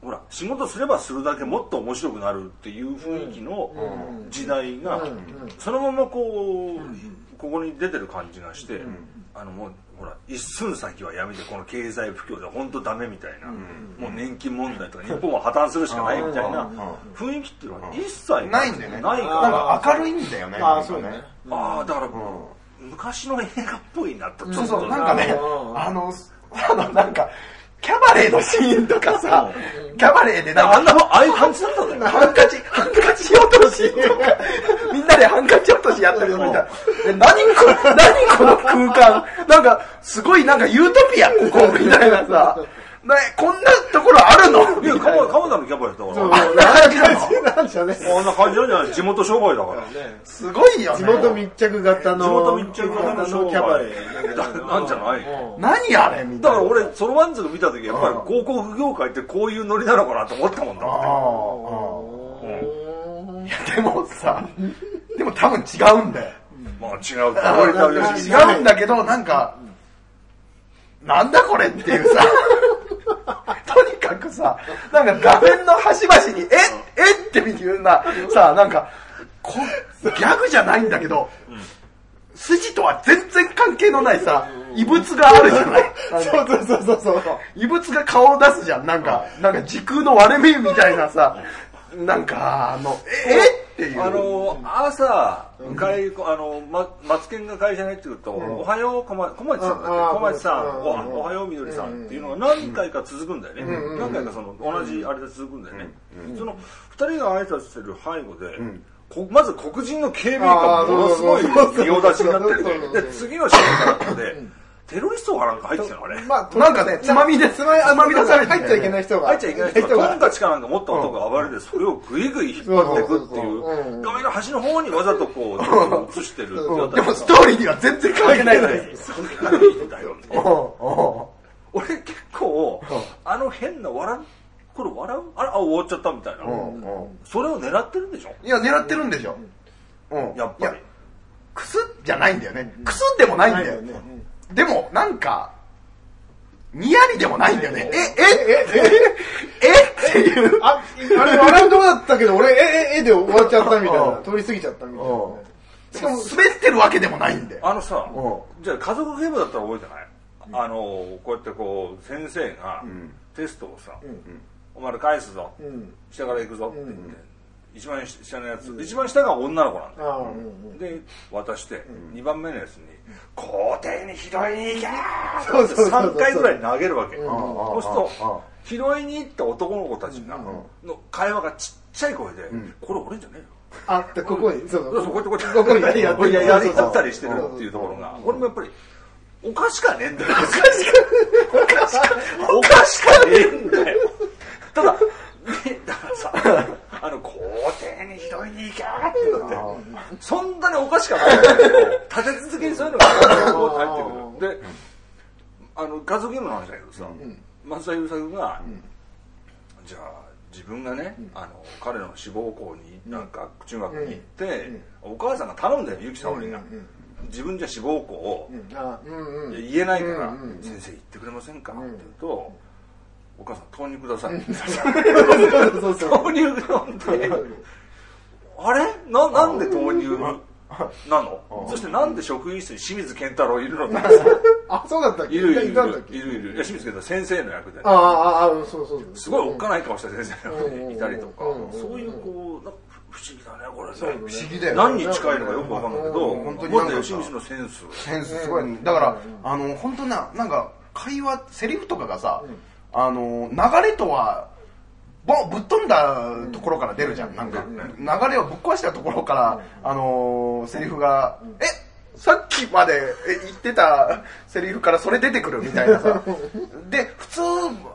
ほら仕事すればするだけもっと面白くなるっていう雰囲気の時代がそのままここに出てる感じがして、もうほら一寸先はやめてこの経済不況で本当ダメみたいな、もう年金問題とか日本は破綻するしかないみたいな雰囲気っていうのは一切ないんだよね。 ないからなんか明るいんだよね。 そうね。 だから昔の映画っぽいなと。 そうそう、なんかね、なんかキャバレーのシーンとかさ、キャバレーでなんかああいう感じだったんだよ。 ハンカチ落としみんなでハンカチ落としやってるみたいな。何この空間、なんかすごいなんかユートピアここみたいなさ、こんなところあるの？ いや、鎌田のキャバレーだから。 あんな感じなんですよね。 あんな感じなんじゃない？地元商売だから。 すごいよね。 地元密着型のキャバレーなんじゃない？ 何あれみたいな。 だから俺そのワンズ見た時やっぱり広告業界ってこういうノリなのかなと思ったもんだって。いやでもさ、でも多分違うんだよ。 まあ違う。 違うんだけどなんかなんだこれっていうさ。とにかくさ、なんか画面の端々にえっていうなさ、なんかギャグじゃないんだけど、筋とは全然関係のないさ、異物があるじゃない。 そう異物が顔を出すじゃん。なんか時空の割れ目みたいなさ、なんかっていう。 朝マツケンが会社に入ってくると、おはよう小町さんだって、小町さん、おはようみどりさんっていうのが何回か続くんだよね。何回か同じあれで続くんだよね。その二人が挨拶してる背後で、まず黒人の警備員がものすごい仁王立ちになってて、で次のシーンからでテロリストがなんか入ってきたのあれ。 なんかね、つまみ出されて入っちゃいけない人がトンカチかなんか持った男が暴れて、それをグイグイ引っ張っていくっていう画面の端の方にわざとこう映してる。でもストーリーには全然関係ないのに。 それがいいんだよね。俺結構変なこれ笑う？あれ終わっちゃったみたいな。それを狙ってるんでしょ？ いや狙ってるんでしょ。 やっぱりクスじゃないんだよね。クスでもないんだよね。でもなんかニヤリでもないんだよね。っていう。 あれ笑うとこだったけど俺で終わっちゃったみたいな。通り過ぎちゃったみたいな。 しかも滑ってるわけでもないんで。 さ、じゃあ家族ゲームだったら覚えてない？こうやってこう先生がテストをさ、お前ら返すぞ、下から行くぞって言って、一番下のやつ、一番下が女の子なんだよ。で渡して2番目のやつに校庭に拾いに行けーって3回ぐらい投げるわけ。そうすると拾いに行った男の子たちがの会話がちっちゃい声で、これ俺じゃねえよ。 ってここにここにやったりしてるっていうところが、俺もやっぱりおかしかねえんだよ。おかしかねえんだよ。ただからさ、校庭に拾いに行けーって言って、そんなにおかしかないんだけど、立て続けにそういうのが入ってくる。で、家族ゲームの話だけどさ、松田優作が、じゃあ自分がね、彼の志望校になんか中学に行って、お母さんが頼んだよ、ゆきさおりが。自分じゃ志望校を言えないから「先生言ってくれませんか?」って言うと「お母さん豆乳ください」豆乳飲んで「あれなんで豆乳なの？そしてなんで職員室に清水健太郎いるの？」 そうだったっけ？ いる。清水健太郎先生の役で、 そうすごいおっかない顔した先生の役でいたりとか、そういうこう不思議だねこれね。 不思議だよ。 何に近いのかよくわかんないけど、本当になんか吉光のセンスすごい。だから本当なんか会話セリフとかがさ、流れとはぶっ飛んだところから出るじゃん。なんか流れをぶっ壊したところからセリフがさっきまで言ってたセリフからそれ出てくるみたいなさ。で普通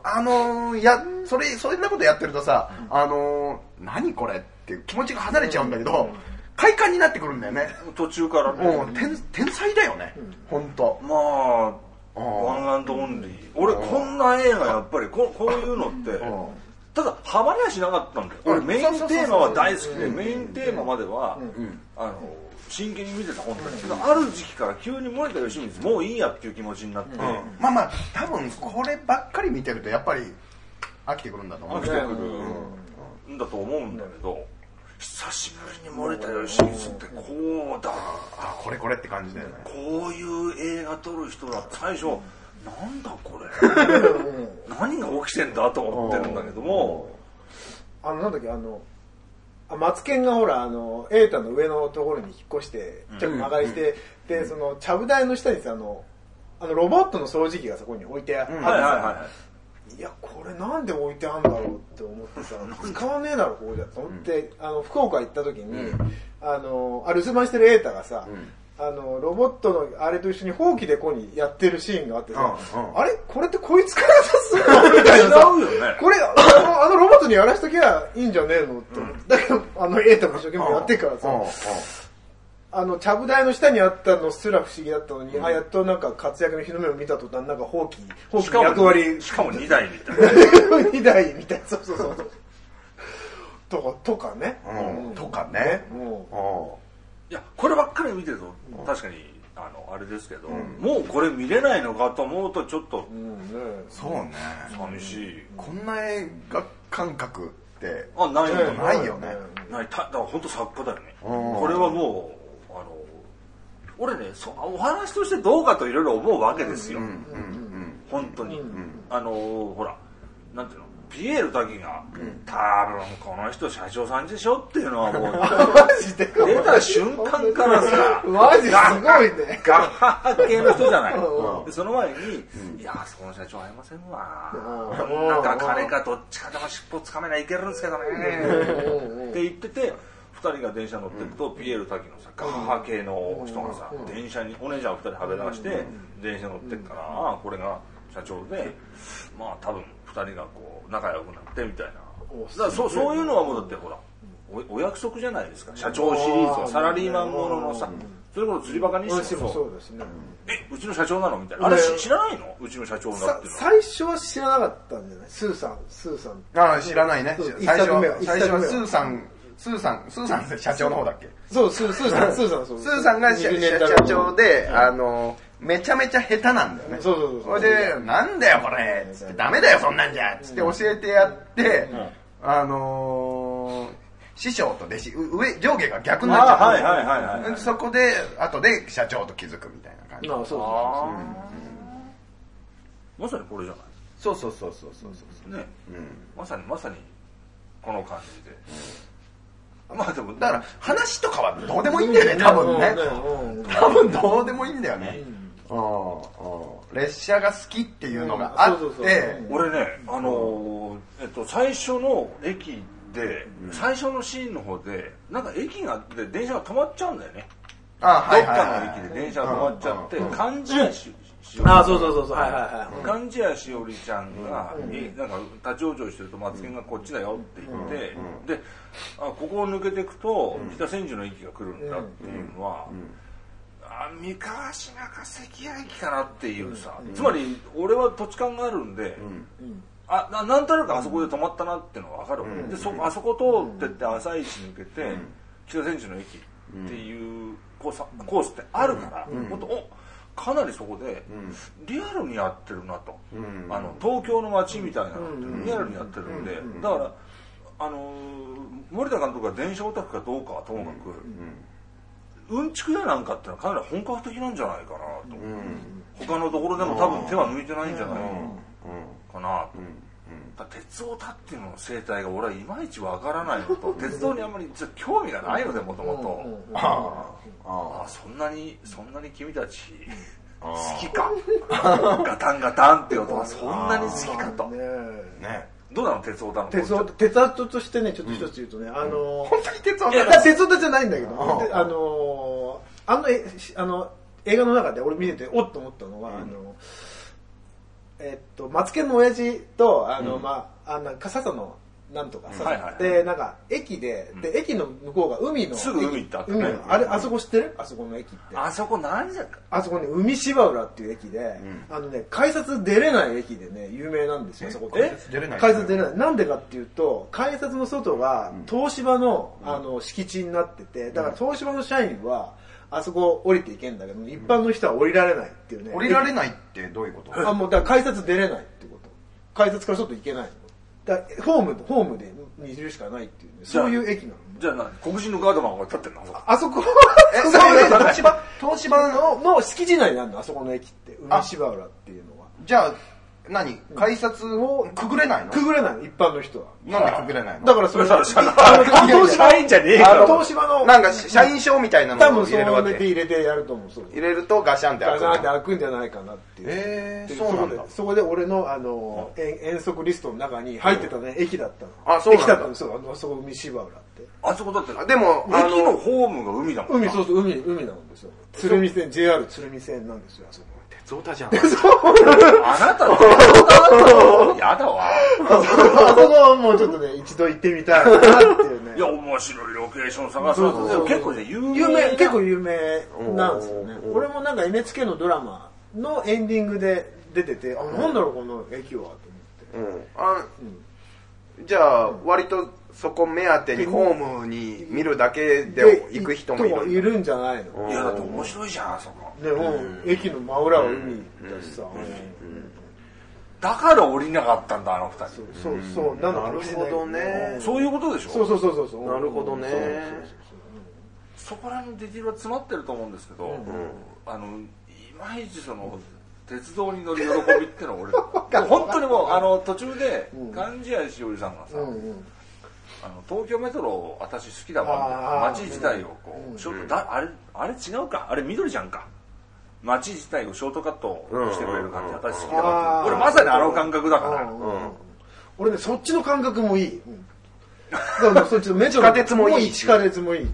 そんなことやってるとさ、何これっていう気持ちが離れちゃうんだけど、快感になってくるんだよね。 途中からね。 もう天才だよね。本当。 まあワンアンドオンリー。俺こんな映画やっぱりこういうのってただハマりはしなかったんだよ。俺メインテーマは大好きで、メインテーマまでは真剣に見てた本当に。けどある時期から急に森田芳光もういいやっていう気持ちになって、 まあ多分こればっかり見てるとやっぱり飽きてくるんだと思う。 飽きてくるんだと思うんだけど、久しぶりに森田義満ってこうだ、 これって感じだよね。 こういう映画撮る人だって最初なんだこれ何が起きてんだと思ってるんだけども、 なんだっけ、マツケンがほら、エータの上のところに引っ越して、ちょっと間借りして、で、その、ちゃぶ台の下にさ、ロボットの掃除機がそこに置いてあってさ、いや、これなんで置いてあるんだろうって思ってさ、使わねえだろ、ここじゃと思って、福岡行った時に、留守番してるエータがさ、ロボットのあれと一緒にほうきでここにやってるシーンがあってさ、あれこれってこいつから出すのみたいなさ、これ、ロボットにやらしときゃいいんじゃねえのって思って。だけど、エータも一生懸命やってるからさ、ちゃぶ台の下にあったのすら不思議だったのに、やっとなんか活躍の日の目を見た途端、なんかほうきの役割。 しかも2台みたいな。 2台みたいな、そう。とかね。 とかね。 いや、こればっかり見てると、確かに、あれですけど、もうこれ見れないのかと思うと、ちょっと、 そうね。 寂しい。 こんな映画感覚って、 ないよね。 だから本当作家だよね。これはもう、俺ね、お話としてどうかといろいろ思うわけですよ。本当に。ほら、なんていうの、ピエール滝が、多分この人社長さんでしょっていうのはもう、 マジで出た瞬間からさ、 マジすごいね。 ガッハッ系の人じゃない。でその前に、いや、そこの社長会いませんわ。なんか金かどっちかでも尻尾つかめないいけるんですけどね。って言ってて、二人が電車乗ってると、ピエール滝のさ、ガッハ系の人がさ、電車に、お姉ちゃん二人はべらして、電車乗ってるから、これが社長で、まあ多分二人がこう、仲良くなってみたいな。だからそういうのはもうだってほら、お約束じゃないですか。社長シリーズはサラリーマンもののさ、それこそ釣りバカにしてもそうですね。 うちの社長なのみたいな。あれ知らないの？うちの社長だって。 最初は知らなかったんじゃない？スーさん。 知らないね。最初はスーさん社長の方だっけ？ そう、スーさんが社長で、めちゃめちゃ下手なんだよね。 そう。 それで、なんだよこれつって、ダメだよそんなんじゃつって教えてやって、師匠と弟子、上下が逆になっちゃう。そこで、後で社長と気づくみたいな感じ。 まさにこれじゃない？ そう。 ね。まさに、この感じで。まあでも、 だから話とかはどうでもいいんだよね、多分ね。多分どうでもいいんだよね。列車が好きっていうのがあって、 俺ね、最初の駅で、最初のシーンの方で、なんか駅があって電車が止まっちゃうんだよね。どっかの駅で電車が止まっちゃって、貫地谷しおり。貫地谷しおりちゃんが、なんか立ち往生してると、マツケンがこっちだよって言って、で、ここを抜けていくと、北千住の駅が来るんだっていうのは、三河島か関谷駅かなっていうさ、つまり俺は土地勘があるんで、なんとなくあそこで止まったなっていうのが分かるわけで、あそこ通ってって朝市抜けて、北千住の駅っていうコースってあるから、かなりそこでリアルにやってるなと、東京の街みたいなのってリアルにやってるんで、だから森田監督が電車オタクかどうかはともかく、うんちくやなんかってのはかなり本格的なんじゃないかなと、他のところでも多分手は抜いてないんじゃないかなと。鉄オタっていうのの生態が俺はいまいちわからないのと、鉄道にあんまり興味がないのでもともと、そんなに君たち好きかガタンガタンって音はそんなに好きかとね。どうなの鉄オタの鉄オタとしてね、ちょっと一つ言うとね、 本当に鉄オタ鉄オタじゃないんだけど、映画の中で俺見てておっと思ったのは、マツケンの親父と笹野なんとかで、なんか駅で駅の向こうが海のすぐ海行ったあそこ知ってる？あそこの駅って、 あそこ何じゃか、 あそこね、海芝浦っていう駅で、改札出れない駅でね有名なんですよ。そこ改札出れない。なんでかっていうと、改札の外が東芝の敷地になってて、だから東芝の社員はあそこ降りていけんだけど、一般の人は降りられないっていうね。 降りられないってどういうこと？ もうだから改札出れないってこと。改札から外行けないの。 ホームでにいるしかないっていうね、そういう駅なの。 じゃあ何、黒人のガードマンが立ってんの？ あそこ東芝の敷地内にあるの、あそこの駅って。海芝浦っていうのは。 じゃあ、改札をくぐれないの？ くぐれないの、一般の人は。 なんでくぐれないの？ だからそれは、 社員じゃねえから。 東芝の、 なんか社員証みたいなのを入れるわけ。 多分そう入れてやると思う。 入れるとガシャンって開く。 ガシャンって開くんじゃないかなっていう。 そうなんだ。 そこで俺の遠足リストの中に入ってたね、駅だったの。 あ、そうなんだ。 駅だったの、そう、あそこ海芝浦って。 あそこだって、 でも、 駅のホームが海だもん。 そう、海なんですよ。鶴見線、JR 鶴見線なんですよ、あそこ。 鉄オタじゃん。 あなたの鉄オタだとやだわ。 あそこはもうちょっとね、一度行ってみたいなっていうね。 いや、面白いロケーション探すの結構ね、 結構有名なんですよね。俺もなんか NHK のドラマのエンディングで出てて、なんだろうこの駅はと思って。 じゃあ、割とそこ目当てにホームに見るだけで行く人もいるんじゃないの？ いや、だって面白いじゃん、あそこ。 でも、駅の真裏は海だしさ。 だから降りなかったんだ、あの二人。そう、 なるほどね。 そういうことでしょ？ そう。 なるほどね。 そこらのディティールは詰まってると思うんですけど、いまいちその、鉄道に乗る喜びってのは俺、本当にもう、途中で、貫地谷しおりさんがさ、東京メトロ私好きだわ、街自体をこう、あれ違うか、あれ緑ちゃんか。街自体をショートカットしてくれる感じ、私好きだわ。俺まさにあの感覚だから。 俺ね、そっちの感覚もいい。だからそっちのメトロ。 地下鉄もいい。 地下鉄もいいね。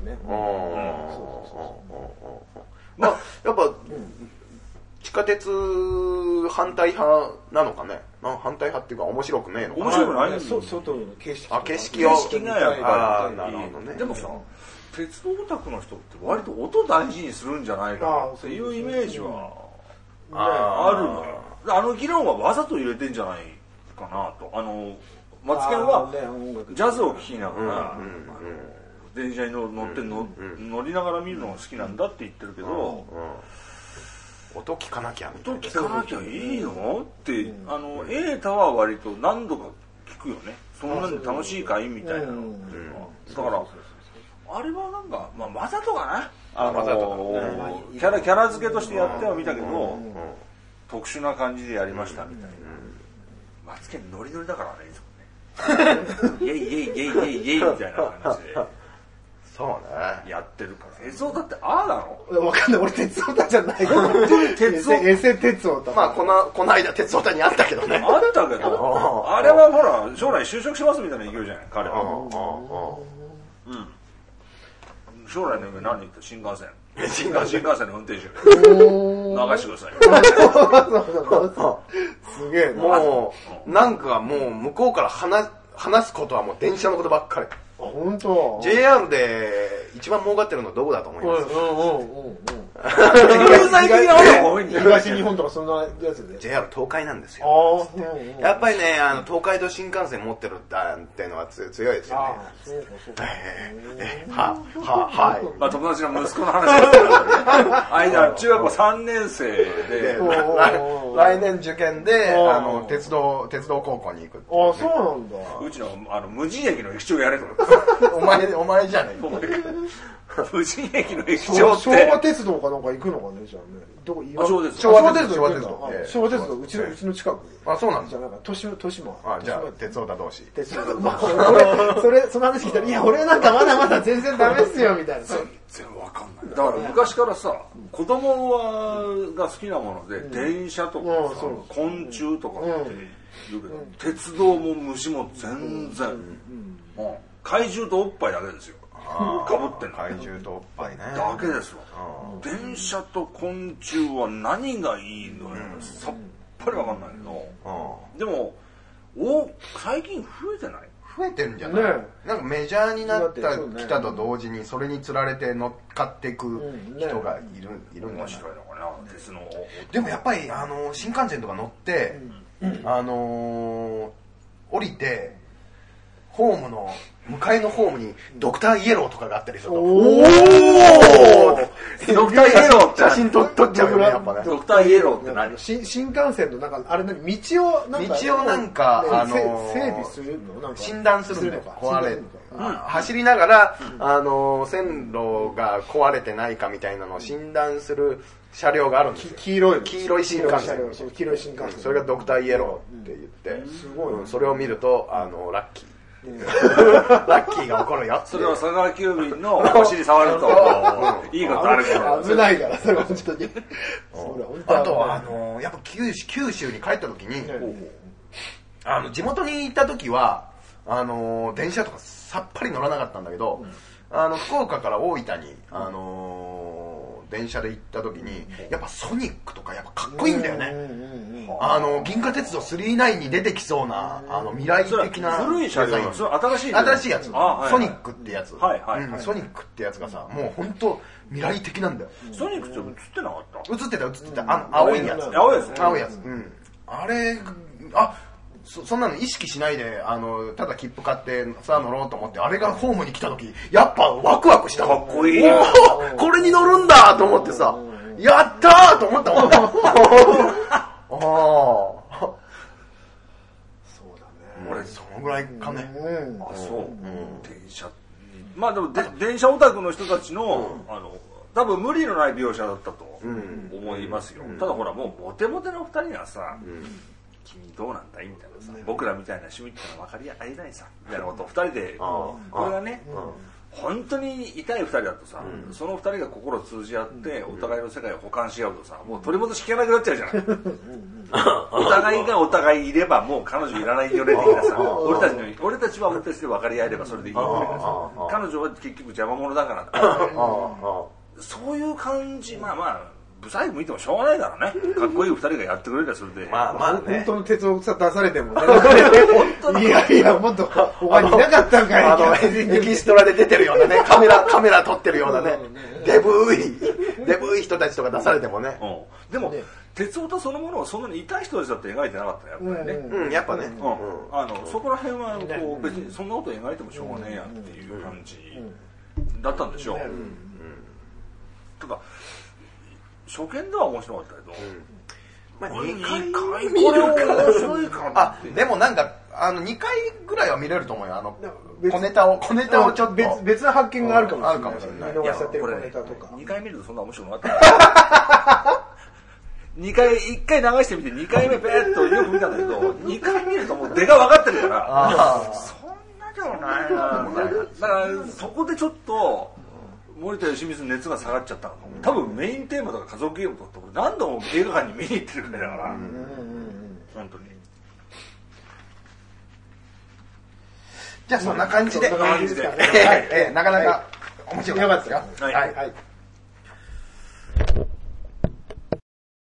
まあ、やっぱ、地下鉄反対派なのかね。反対派っていうか面白くねえのかな。 面白くないですよ。外の景色。 景色を。 景色がやっぱり。 なるほどね。 でもさ、鉄道オタクの人って割と音大事にするんじゃないかなっていうイメージはあるのよ。あの議論はわざと入れてんじゃないかなと。マツケンはジャズを聴きながら電車に乗りながら見るのが好きなんだって言ってるけど、 音聞かなきゃ音聞かなきゃいいのってエータは割と何度か聞くよね。そんなに楽しいかいみたいなのっていうのは。だからあれはなんか、まあ、わざとかな。キャラ付けとしてやってはみたけど、特殊な感じでやりましたみたいな。マツケンノリノリだからね、いつもね。イェイイェイイェイイェイイェイみたいな感じで。 そうね。 やってるから。鉄オタってああなの？ わかんない。俺鉄オタじゃない。エセ鉄オタ。 まあ、この間鉄オタにあったけどね。 あったけど、あれはほら、将来就職しますみたいな勢いじゃない、彼は。将来の夢何言った新幹線の運転手流してください。 すげえな。 もうなんかもう向こうから話すことはもう電車のことばっかり。 本当。 JR で一番儲かってるのはどこだと思います？ 東日本とかそんなやつで JR 東海なんですよ。やっぱりね、東海道新幹線持ってるっていうのは強いですよね。はい。 まあ友達の息子の話ですけど、間中学校3年生で来年受験で鉄道高校に行く。 あ、そうなんだ。 うちの無人駅の駅長やれと思って。お前じゃねえ。 無人駅の駅長って昭和鉄道かなんか行くのかね、じゃあね。どこ？ 昭和鉄道うちの近く。 あ、そうなんだ。 じゃあなんか豊島。 あ、じゃあ鉄オタ同士。 鉄オタ。俺その話聞いたら、いや俺なんかまだまだ全然ダメっすよみたいな。 全然わかんない。だから昔からさ、子供が好きなもので電車とか昆虫とかって言うけど、鉄道も虫も全然怪獣とおっぱいだけですよ。かぶってんの。 怪獣とおっぱいね。 だけですわ。電車と昆虫は何がいいのよ。さっぱりわかんないけど。でも最近増えてない？ 増えてるんじゃない？なんかメジャーになきたと同時にそれにつられて乗っかっていく人がいるんじゃない？ 面白いのかな、鉄の。 でもやっぱり新幹線とか乗って降りてホームの向かいのホームにドクターイエローとかがあったりすると、 おードクターイエローって写真撮っちゃうよね、やっぱね。 ドクターイエローって何？ 新幹線のなんかあれ道をなんか整備するのなんか診断するんだよ。壊れる走りながら線路が壊れてないかみたいなのを診断する車両があるんですよ。 黄色い新幹線。 黄色い新幹線。 それがドクターイエローって言って、 すごい。 それを見るとラッキー。ラッキーが起こるよ。 それを佐川急便のお尻触るといいことあるけど危ないからそれ本当に。 あとはやっぱ九州に帰った時に地元に行った時は電車とかさっぱり乗らなかったんだけど、福岡から大分に電車で行った時にやっぱソニックとかやっぱかっこいいんだよね。銀河鉄道999に出てきそうな未来的な古い車両、それ新しいやつ、ソニックってやつ、 ソニックってやつがさ、もう本当未来的なんだよ。 ソニックって映ってなかった？ 映ってた青いやつ、 青いやつ、 あれそんなの意識しないでただ切符買ってさあ乗ろうと思って、あれがホームに来た時やっぱワクワクした。 かっこいい。 これに乗るんだと思ってさ、やったーと思ったもんね。 そうだね。 俺そのぐらいかね。 あ、そう。電車。まあでも電車オタクの人たちの多分無理のない描写だったと思いますよ。ただほらもうモテモテの二人がさ。君どうなんだいみたいなさ、僕らみたいな趣味ってのは分かり合えないさみたいなことを2人でこれがね、本当に痛い2人だとさ、その2人が心通じ合ってお互いの世界を補完し合うとさ、もう取り戻し聞かなくなっちゃうじゃないお互いがお互いいればもう彼女いらないよね的なさ、俺たちは俺たちで分かり合えればそれでいいよね、彼女は結局邪魔者だからってそういう感じ。まあブサイク見てもしょうがないからね。かっこいい2人がやってくれたらそれで。 まあね。 本当の鉄を出されてもね。いや、もっと他にいなかったんかい。 エキストラで出てるようなね、カメラ撮ってるようなね、デブい人たちとか出されてもね。 でも、鉄オタそのものをそんなに痛い人たちだって描いてなかったやっぱりね。 やっぱね。 そこら辺はこう別にそんなこと描いてもしょうがねえやっていう感じだったんでしょう。とか。初見では面白かったけど、2回見るけど面白いかな。 でもなんか2回ぐらいは見れると思うよ。小ネタをちょっと別な発見があるかもしれない。見逃しちゃってる小ネタとか。 2回見るとそんな面白くなかった1回流してみて2回目ペーッとよく見たんだけど、2回見るともう出が分かってるからそんなでもないなみたいな。だからそこでちょっと森田芳光の熱が下がっちゃったの。多分メインテーマとか家族ゲームとかって何度も映画館に見に行ってるくらいだから本当に。 じゃあそんな感じでなかなか面白かったですよ。はい。